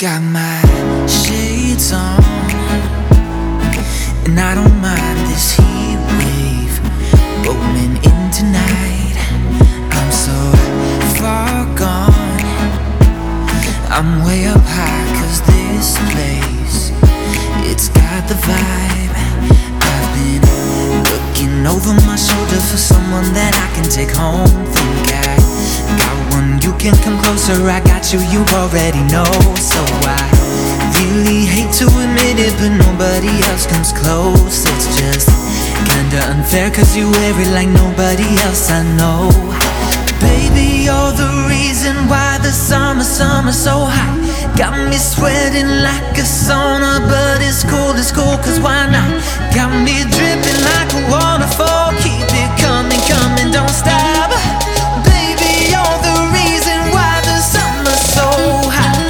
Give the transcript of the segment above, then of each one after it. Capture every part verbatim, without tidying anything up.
Got my shades on, and I don't mind this heat wave rolling in tonight. I'm so far gone, I'm way up high, cause this place, it's got the vibe. I've been looking over my shoulder for someone that I can take home. Think I got one, you can come closer, I got you, you already know. So I really hate to admit it, but nobody else comes close. It's just kinda unfair, cause you wear it like nobody else I know. Baby, you're the reason why the summer, summer's so hot. Got me sweating like a sauna, but it's cool, it's cool, cause why not? Got me dripping like a waterfall. Keep it coming, coming, don't stop. Baby, you're the reason why the summer's so hot.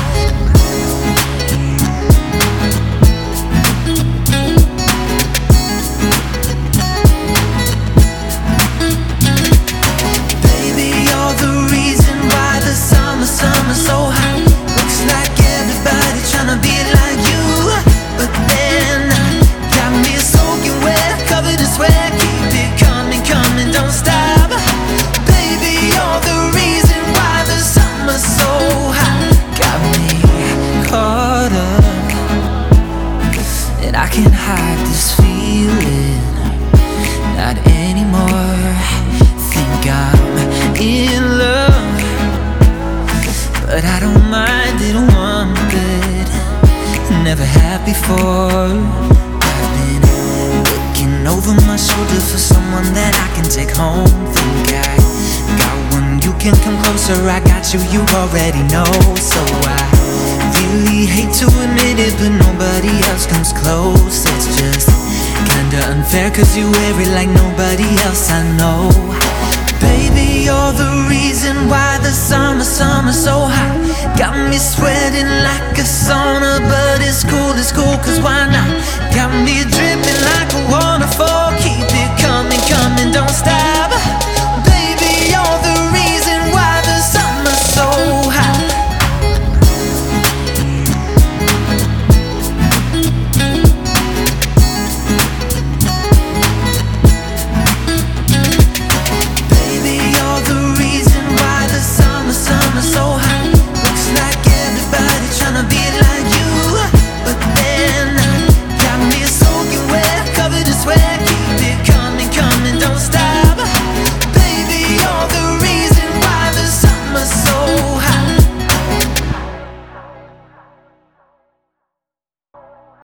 Baby, you're the reason why the summer, summer's so hot. Looks like everybody tryna be like you, but then got me soaking wet, covered in sweat. Keep it coming, coming, don't stop. Baby, you're the reason why the summer's so hot. Got me caught up, and I can't hide this feeling, not anymore. Think I'm in love, but I don't mind it one bit. Never had before. I've been looking over my shoulder for someone that I can take home. Think I got one, you can come closer, I got you, you already know. So I really hate to admit it, but nobody else comes close. It's just kinda unfair, cause you wear it like nobody else I know. Baby, you're the reason why the summer, summer's so hot. Got me sweating like a sauna, but it's cool, it's cool, cause why not? Got me dripping like a waterfall. Keep it coming, coming, don't stop.